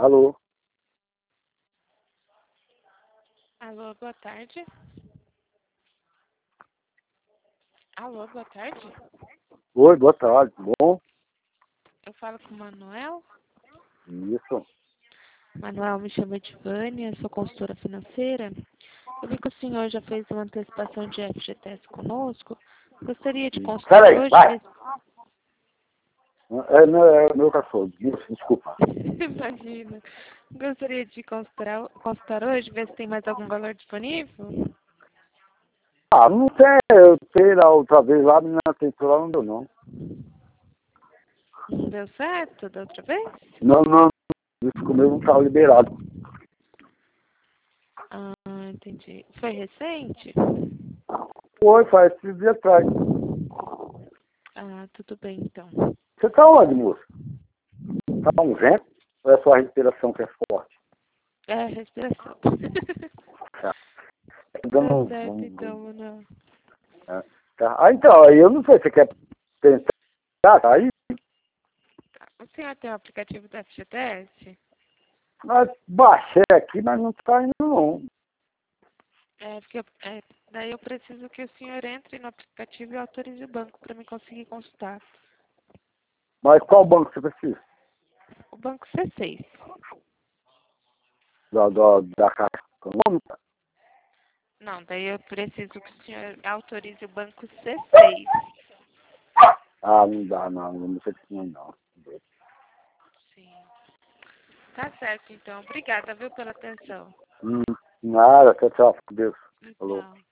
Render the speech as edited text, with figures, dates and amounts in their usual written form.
Alô? Alô, boa tarde. Alô, boa tarde. Oi, boa tarde, tudo bom? Eu falo com o Manuel. Isso. Manuel, me chama de Vânia, sou consultora financeira. Eu vi que o senhor já fez uma antecipação de FGTS conosco. Gostaria de consultar Peraí, hoje. vai. É meu cachorro, desculpa. Imagina. Gostaria de consultar hoje, ver se tem mais algum valor disponível. Ah, não tem, eu sei lá outra vez lá, a menina tentou lá, não deu não. Não deu certo da outra vez? Não, isso comigo não estava liberado. Ah, entendi. Foi recente? Foi, faz 3 dias atrás. Ah, tudo bem então. Você tá onde, moço? Tá um vento? Ou é só a respiração que é forte? É, respiração. Tá. Tá Tá dando certo então, Manuel. é, tá. Ah, então, aí eu não sei, você quer tentar, tá aí? O senhor tem o aplicativo da FGTS? Mas baixei aqui, mas não tá indo não. É, porque daí eu preciso que o senhor entre no aplicativo e autorize o banco para me conseguir consultar. Mas qual banco você precisa? O banco C6. Da Caixa Econômica? Não, daí eu preciso que o senhor autorize o banco C6. Ah, não dá, não sei se não. Sim. Tá certo, então. Obrigada, viu, pela atenção. Nada, tchau, Deus. Falou. Tchau.